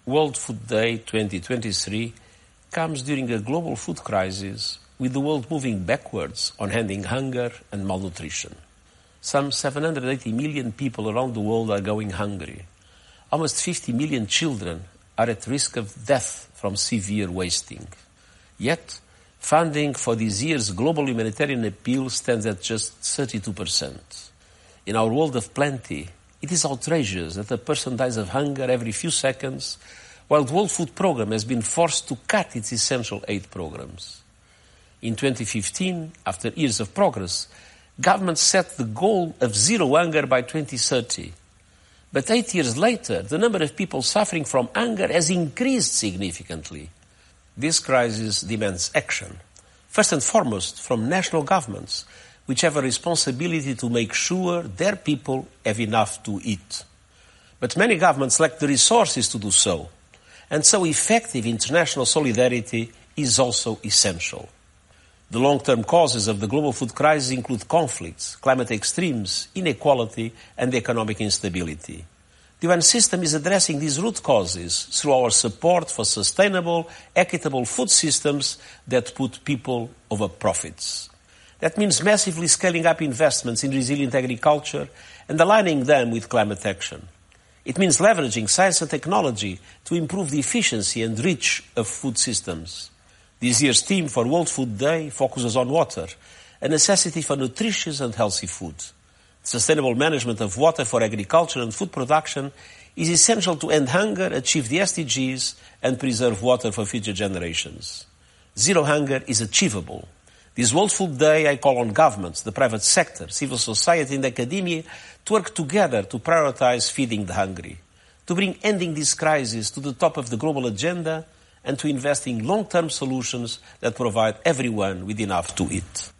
World Food Day 2023 comes during a global food crisis with the world moving backwards on ending hunger and malnutrition. Some 780 million people around the world are going hungry. Almost 50 million children are at risk of death from severe wasting. Yet, funding for this year's global humanitarian appeal stands at just 32%. In our world of plenty, it is outrageous that a person dies of hunger every few seconds, while the World Food Programme has been forced to cut its essential aid programs. In 2015, after years of progress, governments set the goal of zero hunger by 2030. But 8 years later, the number of people suffering from hunger has increased significantly. This crisis demands action, first and foremost from national governments, which have a responsibility to make sure their people have enough to eat. But many governments lack the resources to do so, and so effective international solidarity is also essential. The long-term causes of the global food crisis include conflicts, climate extremes, inequality, and economic instability. The UN system is addressing these root causes through our support for sustainable, equitable food systems that put people over profits. That means massively scaling up investments in resilient agriculture and aligning them with climate action. It means leveraging science and technology to improve the efficiency and reach of food systems. This year's theme for World Food Day focuses on water, a necessity for nutritious and healthy food. Sustainable management of water for agriculture and food production is essential to end hunger, achieve the SDGs, and preserve water for future generations. Zero hunger is achievable. This World Food Day, I call on governments, the private sector, civil society and academia to work together to prioritize feeding the hungry, to bring ending this crisis to the top of the global agenda, and to invest in long-term solutions that provide everyone with enough to eat.